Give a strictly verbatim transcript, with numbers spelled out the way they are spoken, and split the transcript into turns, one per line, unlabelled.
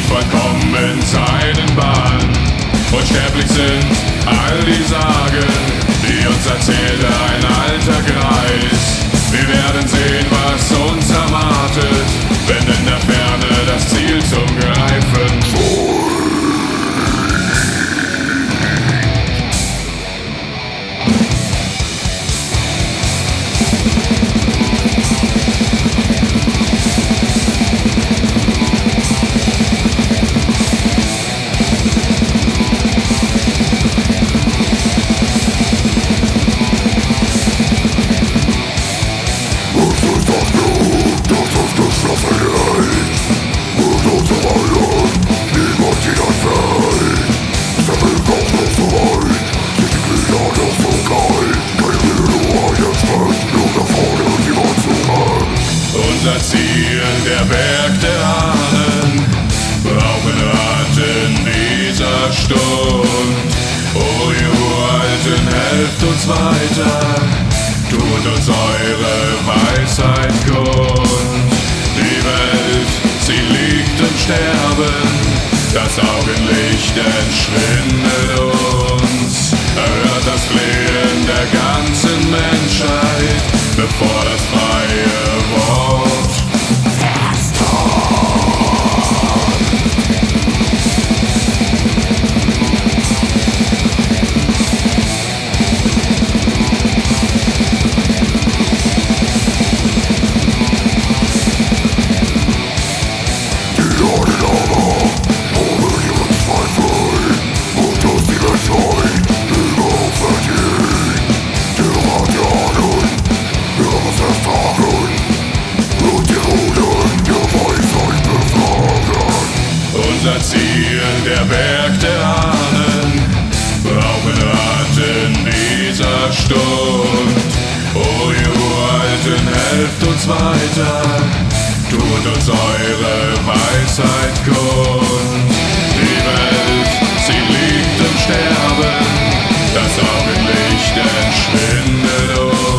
vollkommen in seinen Bahn. Unsterblich sind all die Sagen, die uns erzählt ein alter Greis. Wir werden sehen, was uns erwartet, wenn in der Ferne das Ziel zum Greifen droht. Unser Ziel, der Berg der Ahnen, brauchen Rat in dieser Stund. O ihr Alten, helft uns weiter, tut uns eure Weisheit kund. Die Welt, sie liegt im Sterben, das Augenlicht entschwindet uns. Hört das Flehen der ganzen Menschheit, bevor das freie Wort Unser Ziel, der Berg der Ahnen, brauchen Rat in dieser Stund. O ihr Alten, helft uns weiter, tut uns eure Weisheit kund. Die Welt, sie liegt im Sterben, das Augenlicht entschwindet uns.